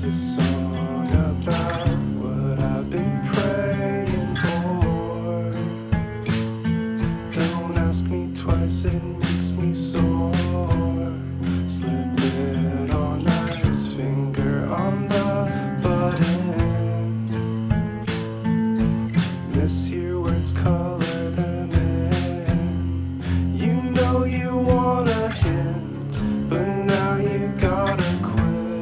a song about what I've been praying for. Don't ask me twice, it makes me sore. Slip it on nice, finger on the button. Mishear words, color them in. You know you want a hint, but now you gotta quit.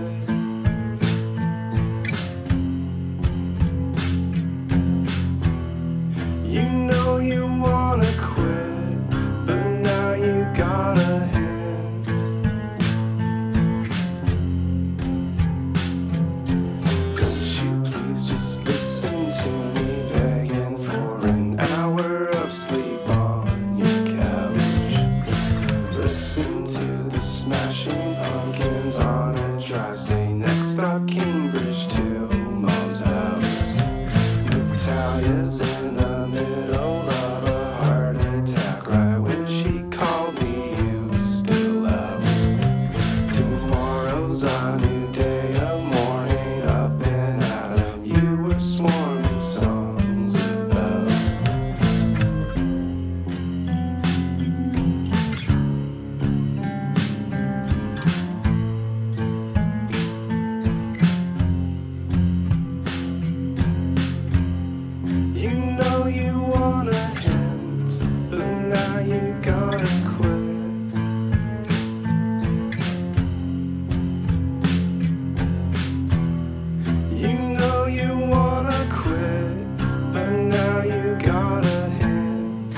You know you wanna quit, but now you gotta hint. Won't you please just listen to me begging for an hour of sleep on your couch? Listen to the Smashing Pumpkins on a drive, say next stop Cambridge to Mom's house. Natalia's in the middle of a heart attack. Right when she called me, you were still out. Tomorrow's a new day, a morning up and at 'em. You were swarming songs about. You know you want a hint, but now you gotta quit. You know you wanna quit, but now you gotta hint.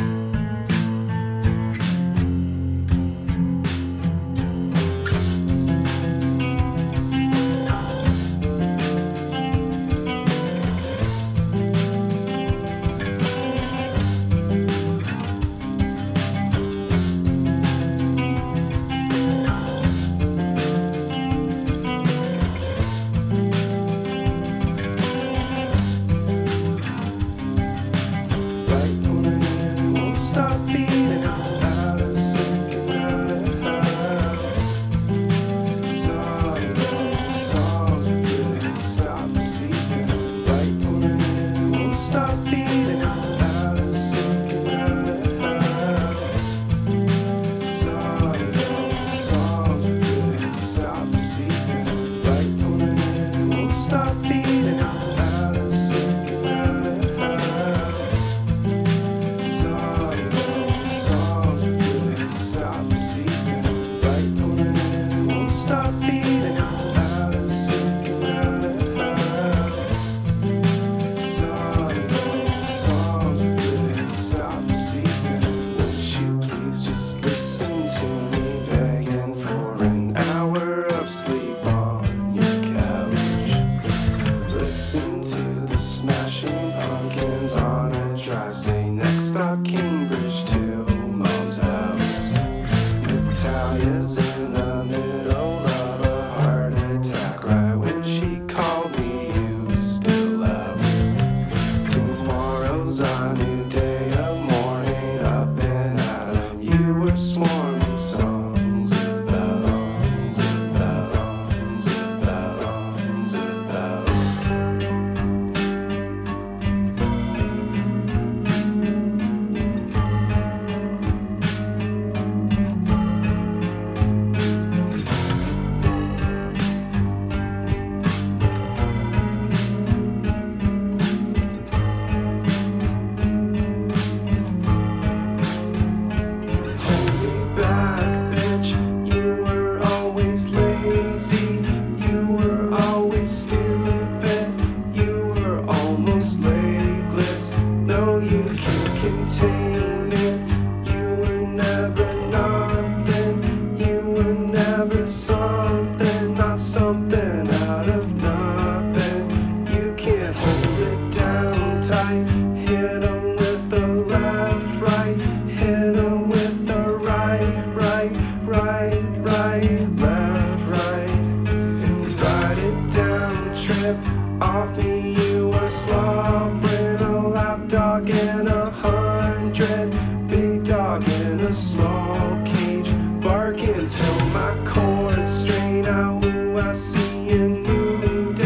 Right when it won't stop beating, out of sync and out of hell. Some of those songs wouldn't stop sleeping. Right when it won't stop beating, out of sync and out of hell. Some of those songs wouldn't stop sleeping. Right when it won't stop beating, out of sync and out of hell. Some of those songs wouldn't stop sleeping. Right when it won't stop beating, out of sync and out of hell. Some of those songs wouldn't stop sleeping. Won't you please just listen to me begging for an hour of sleep on your couch? Listen to the Smashing Pumpkins on a drive, say next stop Cambridge to Mom's house. Natalia's in the middle of a heart attack. Right when she called me, you were still out. Tomorrow's a new day, a morning up and at 'em. You were swarming songs about, songs about, songs about, songs about. Hold me back, bitch. You were always lazy. You were always stupid. You were almost legless. No, you can't contain it. You were never nothing. You were never something, not something out of nothing. You can't hold it down tight. Hit 'em with the left, right. Hit 'em with the right, right, right, right, left, right. Write it down, trip off me. You were slobbering, a lapdog in 100. Big dog in a small cage, barking till my chords strain out. Ooh, I see a new day.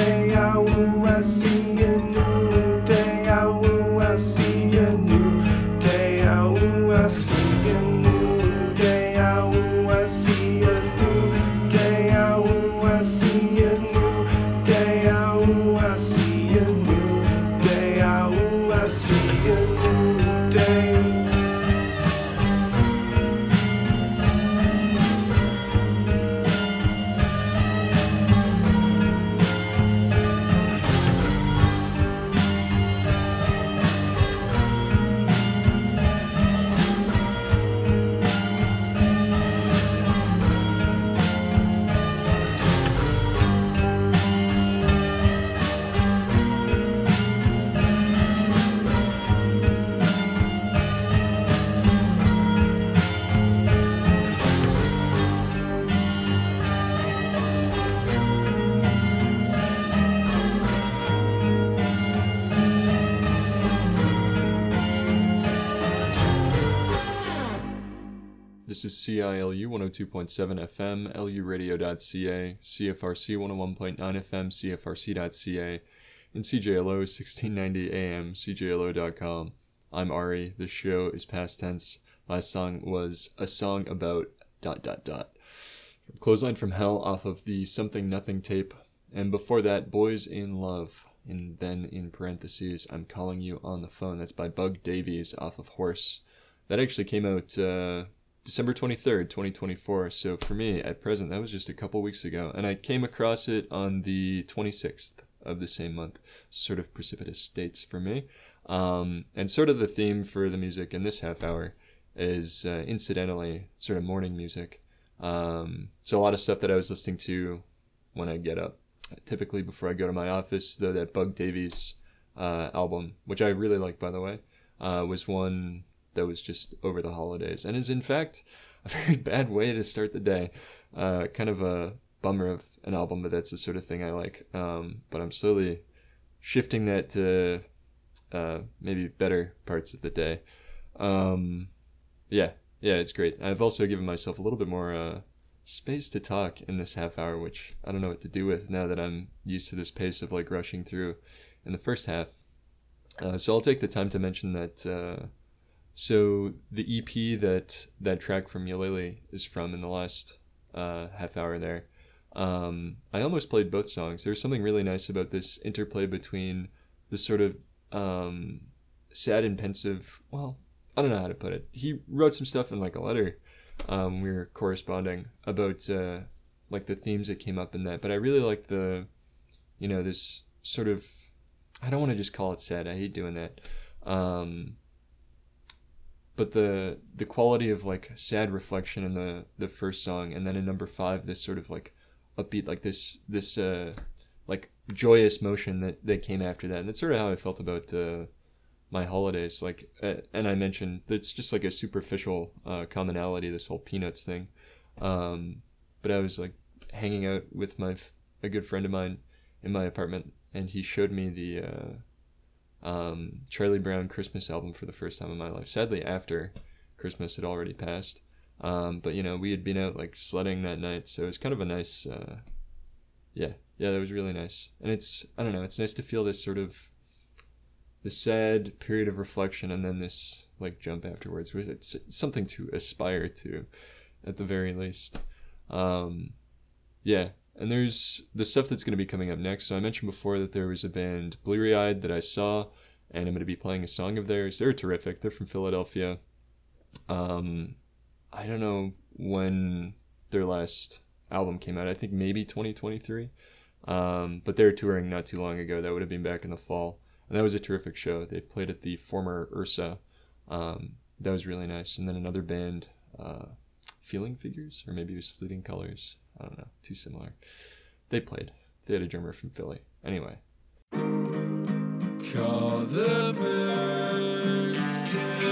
This is CILU 102.7 FM, luradio.ca, CFRC 101.9 FM, CFRC.ca, and CJLO 1690 AM, CJLO.com. I'm Ari. This show is past tense. Last song was a song about ... Clothesline from Hell off of the Something Nothing tape. And before that, Boys in Love. And then in parentheses, I'm Calling You on the Phone. That's by Bug Davies off of Horse. That actually came out December 23rd, 2024. So for me, at present, that was just a couple weeks ago. And I came across it on the 26th of the same month. Sort of precipitous dates for me. And sort of the theme for the music in this half hour is incidentally sort of morning music. So a lot of stuff that I was listening to when I get up. Typically before I go to my office, though, that Bug Davies album, which I really like, by the way, was one that was just over the holidays and is, in fact, a very bad way to start the day. Kind of a bummer of an album, but that's the sort of thing I like. But I'm slowly shifting that to maybe better parts of the day. Yeah, it's great. I've also given myself a little bit more space to talk in this half hour, which I don't know what to do with now that I'm used to this pace of like rushing through in the first half. So I'll take the time to mention that so the EP that track from Yalele is from in the last half hour there. I almost played both songs. There's something really nice about this interplay between the sort of sad and pensive, well, I don't know how to put it. He wrote some stuff in like a letter. We were corresponding about like the themes that came up in that, but I really like the, this sort of, I don't want to just call it sad. I hate doing that. But the quality of like sad reflection in the first song, and then in number 5, this sort of like upbeat, like this like joyous motion that came after that, and that's sort of how I felt about my holidays. Like, and I mentioned it's just like a superficial commonality, this whole Peanuts thing. But I was like hanging out with a good friend of mine in my apartment, and he showed me the Charlie Brown Christmas album for the first time in my life. Sadly, after Christmas had already passed. But we had been out like sledding that night, so it was kind of a nice, yeah, that was really nice. And it's nice to feel this sort of the sad period of reflection and then this like jump afterwards. It's something to aspire to, at the very least. Yeah, and there's the stuff that's going to be coming up next. So I mentioned before that there was a band, Bleary Eyed, that I saw, and I'm going to be playing a song of theirs. They're terrific. They're from Philadelphia. I don't know when their last album came out. I think maybe 2023. But they were touring not too long ago. That would have been back in the fall. And that was a terrific show. They played at the former Ursa. That was really nice. And then another band, Feeling Figures, or maybe it was Fleeting Colors. I don't know. Too similar. They played. They had a drummer from Philly. Anyway. Call the birds to the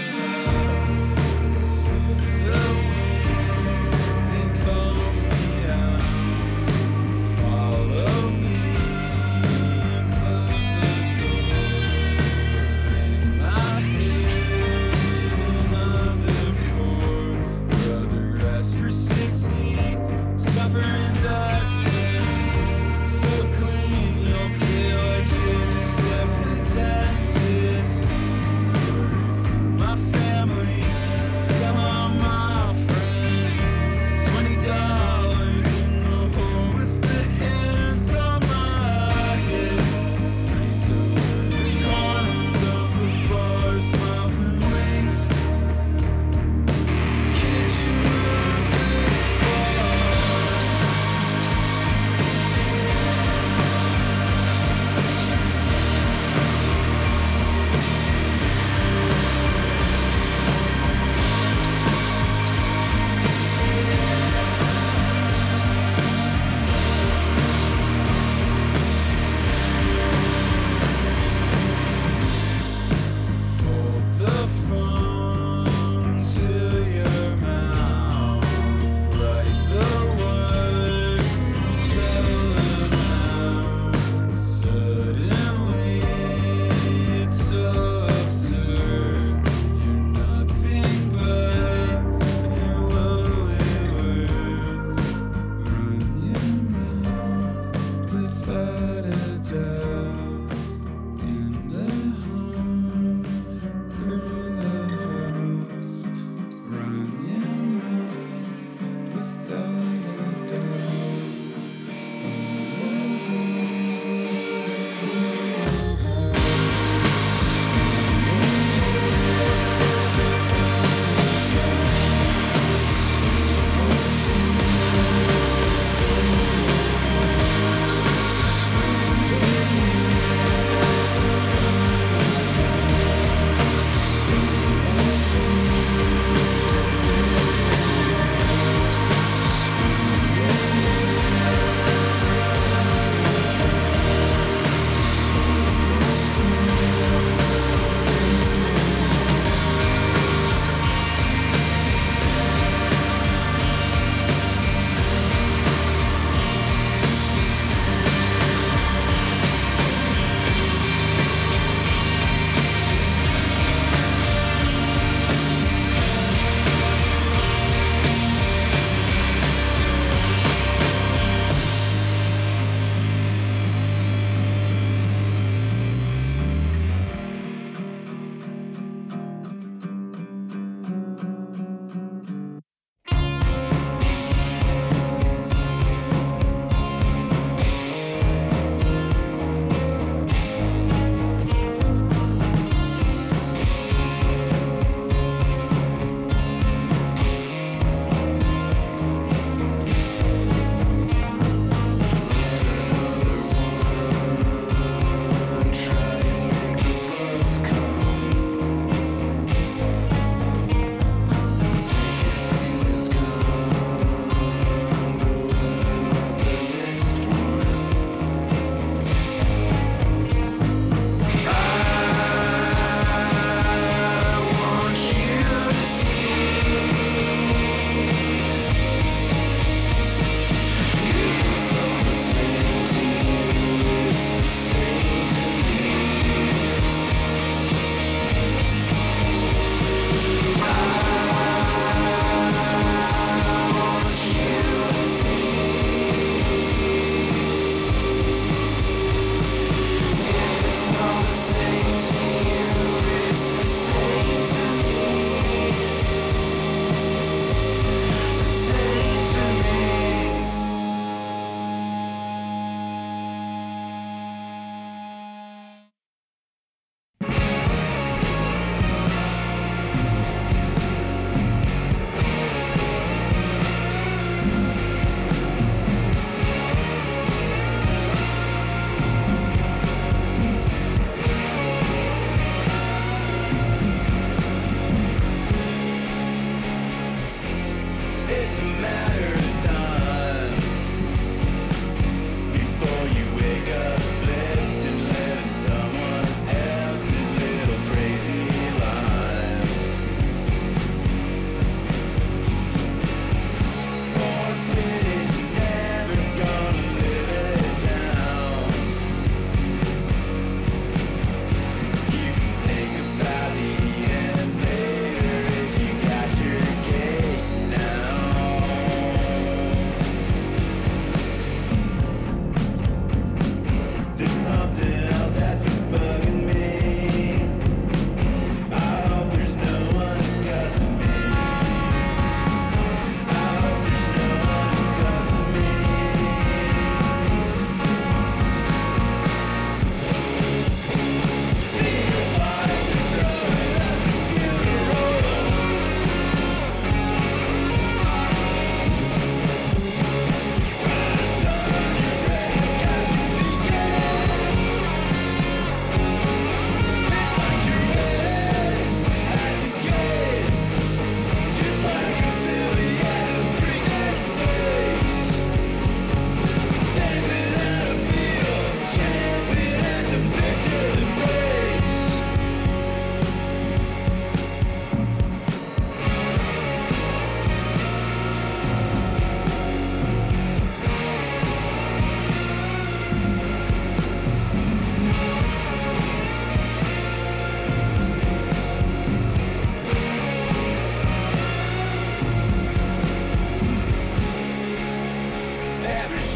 house in the wind. They call me out. Follow me and close the door. In my head, another 4. Brother asked for 60. Suffering that sense. So clean, you'll feel like you just left the dentist.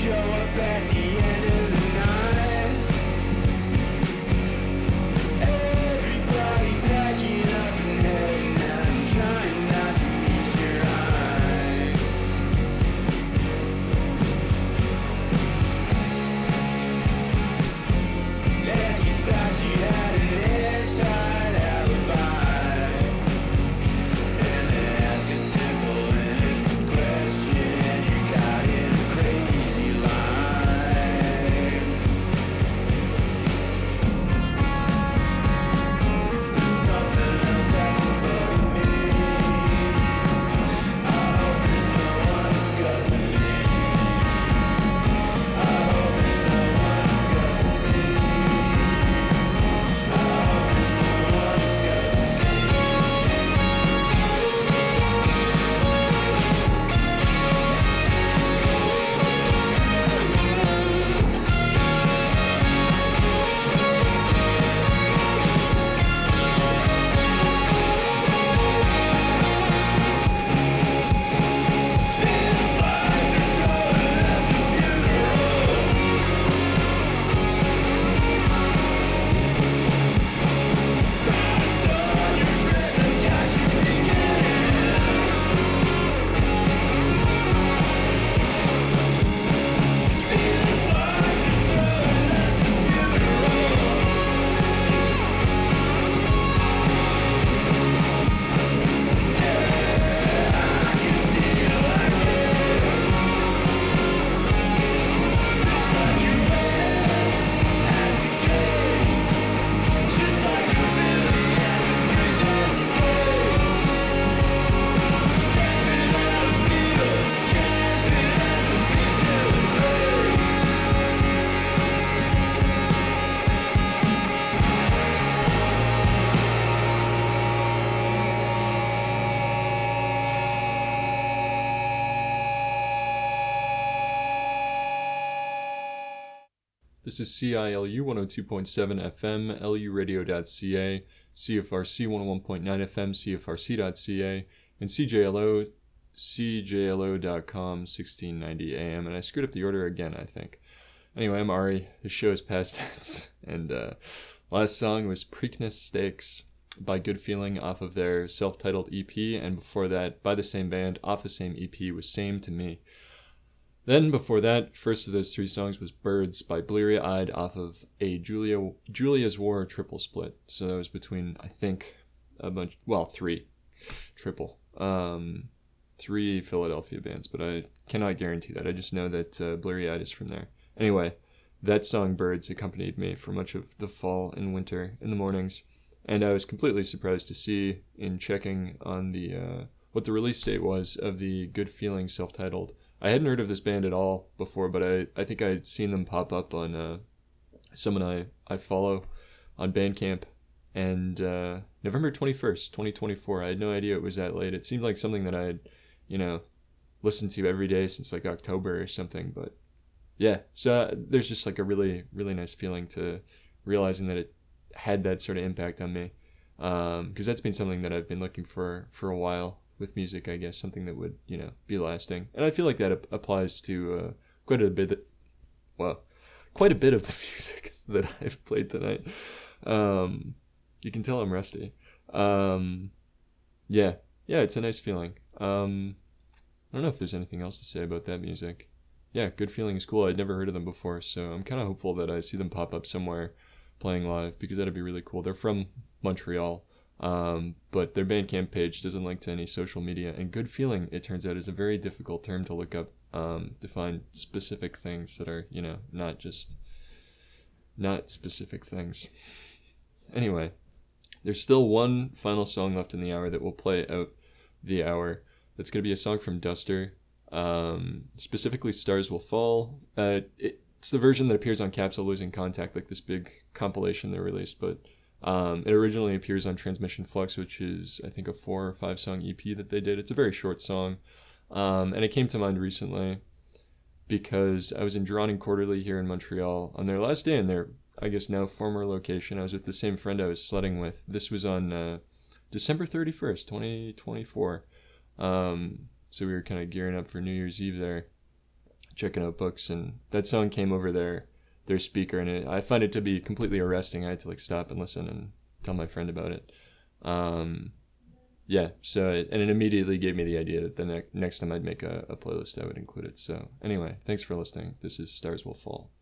show up at the end of the night. Everybody packing up and heading out. I'm trying not to meet your eye. And you thought you had an airtight alibi. And then asked a simple innocent question, and you're caught in a crazy lie. Something else that's been bugging me. I hope there's no one discussing me. I hope there's no one discussing me. I hope there's no one discussing me. This is CILU 102.7 FM, luradio.ca, CFRC 101.9 FM, CFRC.ca, and CJLO, CJLO.com, 1690 AM. And I screwed up the order again, I think. Anyway, I'm Ari. The show is past tense. And last song was Preakness Stakes by Good Feeling off of their self-titled EP. And before that, by the same band, off the same EP, was Same to Me. Then, before that, first of those three songs was Birds by Bleary Eyed off of a Julia's War triple split. So that was between, I think, three. Triple. Three Philadelphia bands, but I cannot guarantee that. I just know that Bleary Eyed is from there. Anyway, that song Birds accompanied me for much of the fall and winter in the mornings, and I was completely surprised to see in checking on the what the release date was of the Good Feeling self-titled. I hadn't heard of this band at all before, but I think I'd seen them pop up on someone I follow on Bandcamp, and November 21st, 2024. I had no idea it was that late. It seemed like something that I had, listened to every day since like October or something, but yeah. So there's just like a really, really nice feeling to realizing that it had that sort of impact on me, because that's been something that I've been looking for a while with music, I guess, something that would, be lasting. And I feel like that applies to quite a bit of the music that I've played tonight. You can tell I'm rusty. Yeah, it's a nice feeling. I don't know if there's anything else to say about that music. Yeah, Good Feeling is cool. I'd never heard of them before, so I'm kind of hopeful that I see them pop up somewhere playing live, because that'd be really cool. They're from Montreal. But their Bandcamp page doesn't link to any social media, and Good Feeling, it turns out, is a very difficult term to look up, to find specific things that are, not specific things. Anyway, there's still one final song left in the hour that will play out the hour. That's going to be a song from Duster, specifically Stars Will Fall. It's the version that appears on Capsule Losing Contact, like this big compilation they released, but it originally appears on Transmission Flux, which is, I think, a 4 or 5 song EP that they did. It's a very short song, and it came to mind recently because I was in Drawn and Quarterly here in Montreal on their last day in their, I guess now former location. I was with the same friend I was sledding with. This was on December 31st, 2024. So we were kind of gearing up for New Year's Eve there. checking out books, and that song came over their speaker, and I find it to be completely arresting. I had to like stop and listen and tell my friend about it. Yeah, so it immediately gave me the idea that the next time I'd make a playlist, I would include it. So anyway, thanks for listening. This is Stars Will Fall.